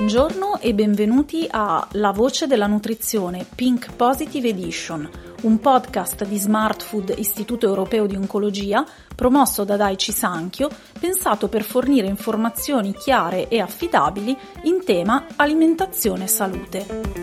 Buongiorno e benvenuti a La Voce della Nutrizione Pink Positive Edition, un podcast di Smart Food Istituto Europeo di Oncologia promosso da Daiichi Sankyo, pensato per fornire informazioni chiare e affidabili in tema alimentazione e salute.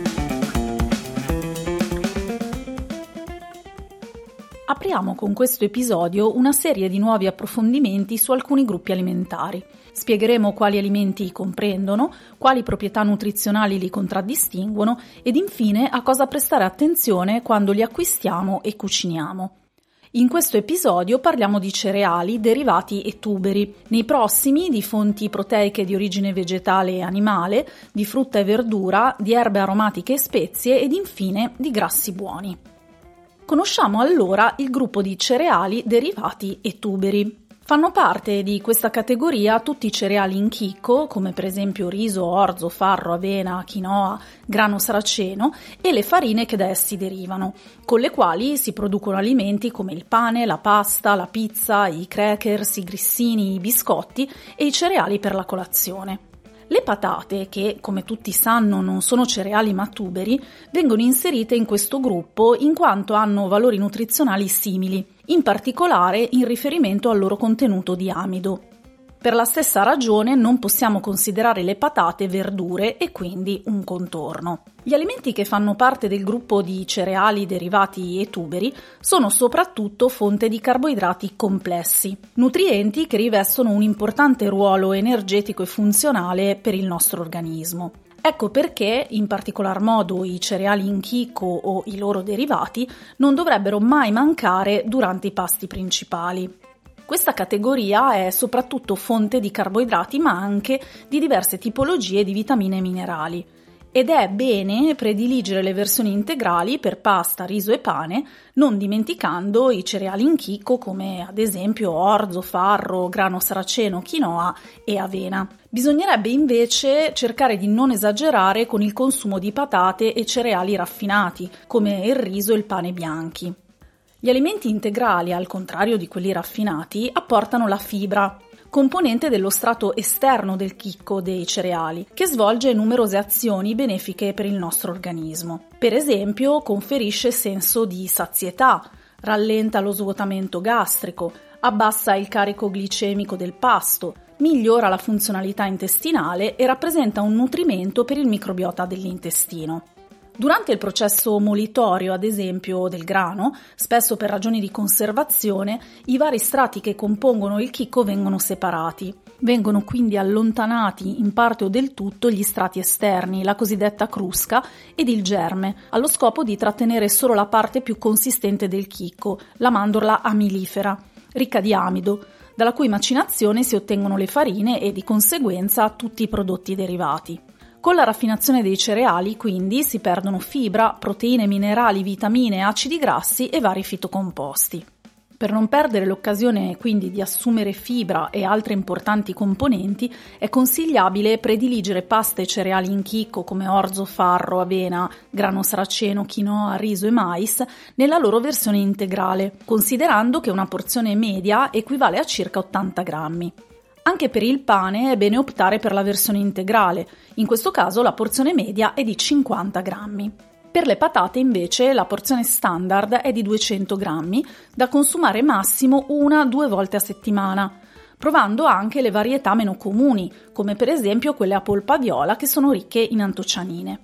Apriamo con questo episodio una serie di nuovi approfondimenti su alcuni gruppi alimentari. Spiegheremo quali alimenti comprendono, quali proprietà nutrizionali li contraddistinguono ed infine a cosa prestare attenzione quando li acquistiamo e cuciniamo. In questo episodio parliamo di cereali, derivati e tuberi. Nei prossimi di fonti proteiche di origine vegetale e animale, di frutta e verdura, di erbe aromatiche e spezie ed infine di grassi buoni. Conosciamo allora il gruppo di cereali, derivati e tuberi. Fanno parte di questa categoria tutti i cereali in chicco, come per esempio riso, orzo, farro, avena, quinoa, grano saraceno e le farine che da essi derivano, con le quali si producono alimenti come il pane, la pasta, la pizza, i crackers, i grissini, i biscotti e i cereali per la colazione. Le patate, che come tutti sanno non sono cereali ma tuberi, vengono inserite in questo gruppo in quanto hanno valori nutrizionali simili, in particolare in riferimento al loro contenuto di amido. Per la stessa ragione non possiamo considerare le patate verdure e quindi un contorno. Gli alimenti che fanno parte del gruppo di cereali, derivati e tuberi sono soprattutto fonte di carboidrati complessi, nutrienti che rivestono un importante ruolo energetico e funzionale per il nostro organismo. Ecco perché, in particolar modo, i cereali in chicco o i loro derivati non dovrebbero mai mancare durante i pasti principali. Questa categoria è soprattutto fonte di carboidrati ma anche di diverse tipologie di vitamine e minerali ed è bene prediligere le versioni integrali per pasta, riso e pane, non dimenticando i cereali in chicco come ad esempio orzo, farro, grano saraceno, quinoa e avena. Bisognerebbe invece cercare di non esagerare con il consumo di patate e cereali raffinati come il riso e il pane bianchi. Gli alimenti integrali, al contrario di quelli raffinati, apportano la fibra, componente dello strato esterno del chicco dei cereali, che svolge numerose azioni benefiche per il nostro organismo. Per esempio, conferisce senso di sazietà, rallenta lo svuotamento gastrico, abbassa il carico glicemico del pasto, migliora la funzionalità intestinale e rappresenta un nutrimento per il microbiota dell'intestino. Durante il processo molitorio, ad esempio, del grano, spesso per ragioni di conservazione, i vari strati che compongono il chicco vengono separati. Vengono quindi allontanati in parte o del tutto gli strati esterni, la cosiddetta crusca, ed il germe, allo scopo di trattenere solo la parte più consistente del chicco, la mandorla amilifera, ricca di amido, dalla cui macinazione si ottengono le farine e di conseguenza tutti i prodotti derivati. Con la raffinazione dei cereali, quindi, si perdono fibra, proteine, minerali, vitamine, acidi grassi e vari fitocomposti. Per non perdere l'occasione, quindi, di assumere fibra e altre importanti componenti, è consigliabile prediligere paste e cereali in chicco come orzo, farro, avena, grano saraceno, quinoa, riso e mais nella loro versione integrale, considerando che una porzione media equivale a circa 80 grammi. Anche per il pane è bene optare per la versione integrale, in questo caso la porzione media è di 50 grammi. Per le patate invece la porzione standard è di 200 grammi, da consumare massimo 1-2 volte a settimana, provando anche le varietà meno comuni, come per esempio quelle a polpa viola che sono ricche in antocianine.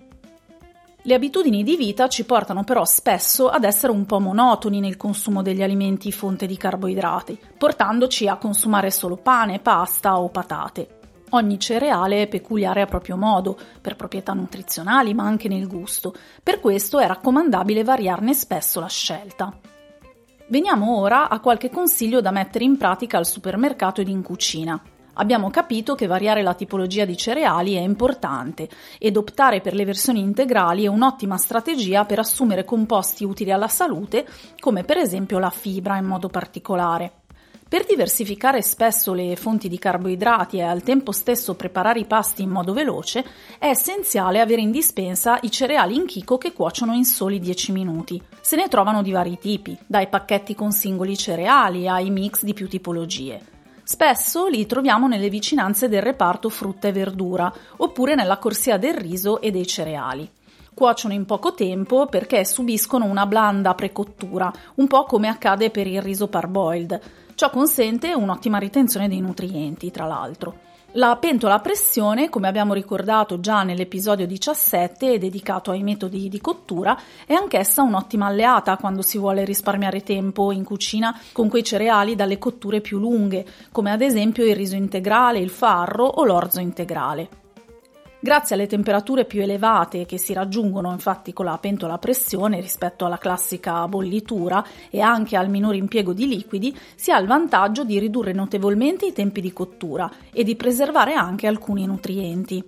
Le abitudini di vita ci portano però spesso ad essere un po' monotoni nel consumo degli alimenti fonte di carboidrati, portandoci a consumare solo pane, pasta o patate. Ogni cereale è peculiare a proprio modo, per proprietà nutrizionali ma anche nel gusto, per questo è raccomandabile variarne spesso la scelta. Veniamo ora a qualche consiglio da mettere in pratica al supermercato ed in cucina. Abbiamo capito che variare la tipologia di cereali è importante ed optare per le versioni integrali è un'ottima strategia per assumere composti utili alla salute, come per esempio la fibra in modo particolare. Per diversificare spesso le fonti di carboidrati e al tempo stesso preparare i pasti in modo veloce, è essenziale avere in dispensa i cereali in chicco che cuociono in soli 10 minuti. Se ne trovano di vari tipi, dai pacchetti con singoli cereali ai mix di più tipologie. Spesso li troviamo nelle vicinanze del reparto frutta e verdura, oppure nella corsia del riso e dei cereali. Cuociono in poco tempo perché subiscono una blanda precottura, un po' come accade per il riso parboiled. Ciò consente un'ottima ritenzione dei nutrienti, tra l'altro. La pentola a pressione, come abbiamo ricordato già nell'episodio 17 dedicato ai metodi di cottura, è anch'essa un'ottima alleata quando si vuole risparmiare tempo in cucina con quei cereali dalle cotture più lunghe, come ad esempio il riso integrale, il farro o l'orzo integrale. Grazie alle temperature più elevate che si raggiungono infatti con la pentola a pressione rispetto alla classica bollitura e anche al minore impiego di liquidi, si ha il vantaggio di ridurre notevolmente i tempi di cottura e di preservare anche alcuni nutrienti.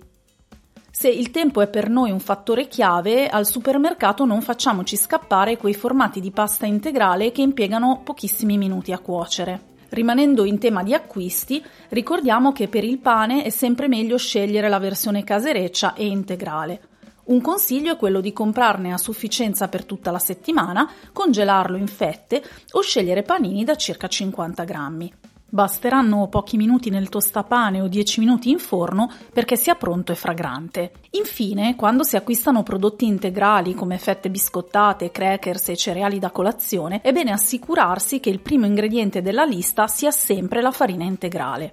Se il tempo è per noi un fattore chiave, al supermercato non facciamoci scappare quei formati di pasta integrale che impiegano pochissimi minuti a cuocere. Rimanendo in tema di acquisti, ricordiamo che per il pane è sempre meglio scegliere la versione casereccia e integrale. Un consiglio è quello di comprarne a sufficienza per tutta la settimana, congelarlo in fette o scegliere panini da circa 50 grammi. Basteranno pochi minuti nel tostapane o 10 minuti in forno perché sia pronto e fragrante. Infine, quando si acquistano prodotti integrali come fette biscottate, crackers e cereali da colazione, è bene assicurarsi che il primo ingrediente della lista sia sempre la farina integrale.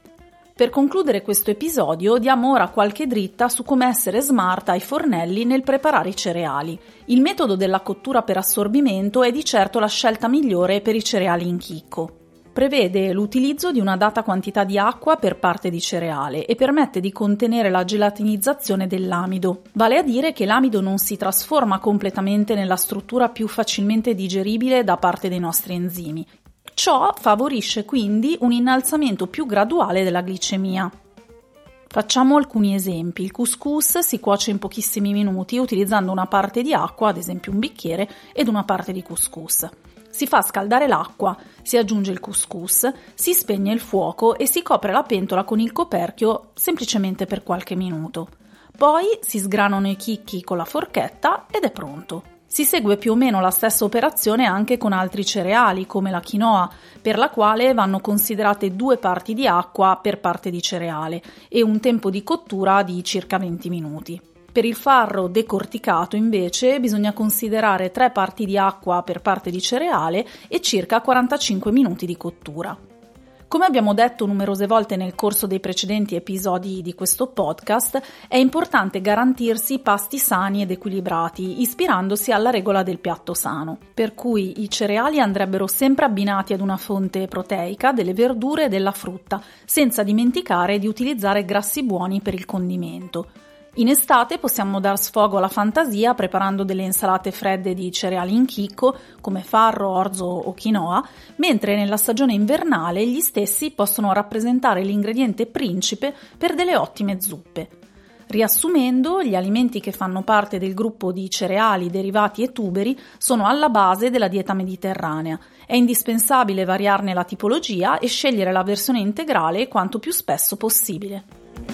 Per concludere questo episodio diamo ora qualche dritta su come essere smart ai fornelli nel preparare i cereali. Il metodo della cottura per assorbimento è di certo la scelta migliore per i cereali in chicco. Prevede l'utilizzo di una data quantità di acqua per parte di cereale e permette di contenere la gelatinizzazione dell'amido. Vale a dire che l'amido non si trasforma completamente nella struttura più facilmente digeribile da parte dei nostri enzimi. Ciò favorisce quindi un innalzamento più graduale della glicemia. Facciamo alcuni esempi. Il couscous si cuoce in pochissimi minuti utilizzando una parte di acqua, ad esempio un bicchiere, ed una parte di couscous. Si fa scaldare l'acqua, si aggiunge il couscous, si spegne il fuoco e si copre la pentola con il coperchio semplicemente per qualche minuto. Poi si sgranano i chicchi con la forchetta ed è pronto. Si segue più o meno la stessa operazione anche con altri cereali come la quinoa, per la quale vanno considerate 2 parti di acqua per parte di cereale e un tempo di cottura di circa 20 minuti. Per il farro decorticato invece bisogna considerare 3 parti di acqua per parte di cereale e circa 45 minuti di cottura. Come abbiamo detto numerose volte nel corso dei precedenti episodi di questo podcast, è importante garantirsi pasti sani ed equilibrati, ispirandosi alla regola del piatto sano. Per cui i cereali andrebbero sempre abbinati ad una fonte proteica, delle verdure e della frutta, senza dimenticare di utilizzare grassi buoni per il condimento. In estate possiamo dar sfogo alla fantasia preparando delle insalate fredde di cereali in chicco come farro, orzo o quinoa, mentre nella stagione invernale gli stessi possono rappresentare l'ingrediente principe per delle ottime zuppe. Riassumendo, gli alimenti che fanno parte del gruppo di cereali, derivati e tuberi sono alla base della dieta mediterranea. È indispensabile variarne la tipologia e scegliere la versione integrale quanto più spesso possibile.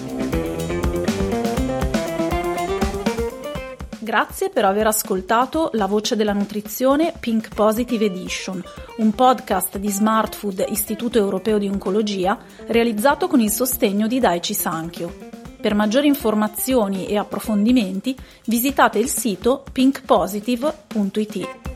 Grazie per aver ascoltato La Voce della Nutrizione Pink Positive Edition, un podcast di Smart Food Istituto Europeo di Oncologia realizzato con il sostegno di Daiichi Sankyo. Per maggiori informazioni e approfondimenti visitate il sito pinkpositive.it.